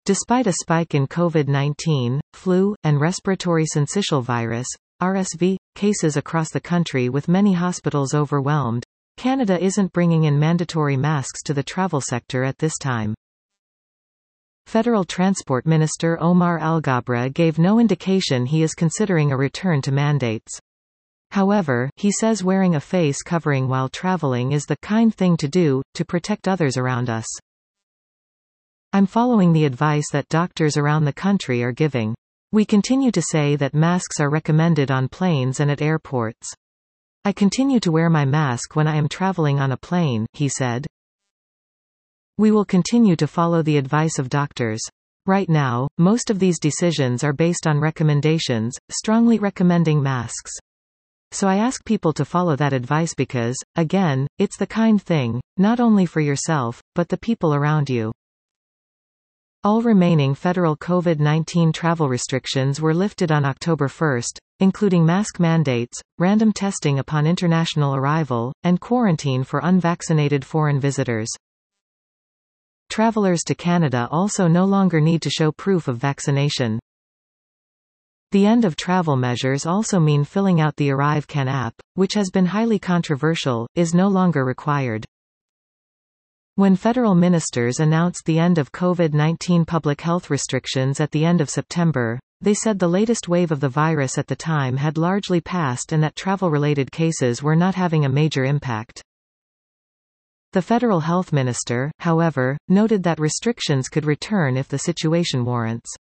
Despite a spike in COVID-19, flu, and respiratory syncytial virus, RSV, cases across the country with many hospitals overwhelmed, Canada isn't bringing in mandatory masks to the travel sector at this time. Federal Transport Minister Omar Alghabra gave no indication he is considering a return to mandates. However, he says wearing a face covering while traveling is the kind thing to do, to protect others around us. I'm following the advice that doctors around the country are giving. We continue to say that masks are recommended on planes and at airports. I continue to wear my mask when I am traveling on a plane, he said. We will continue to follow the advice of doctors. Right now, most of these decisions are based on recommendations, strongly recommending masks. So I ask people to follow that advice because, again, it's the kind thing, not only for yourself, but the people around you. All remaining federal COVID-19 travel restrictions were lifted on October 1, including mask mandates, random testing upon international arrival, and quarantine for unvaccinated foreign visitors. Travelers to Canada also no longer need to show proof of vaccination. The end of travel measures also mean filling out the ArriveCAN app, which has been highly controversial, is no longer required. When federal ministers announced the end of COVID-19 public health restrictions at the end of September, they said the latest wave of the virus at the time had largely passed and that travel-related cases were not having a major impact. The federal health minister, however, noted that restrictions could return if the situation warrants.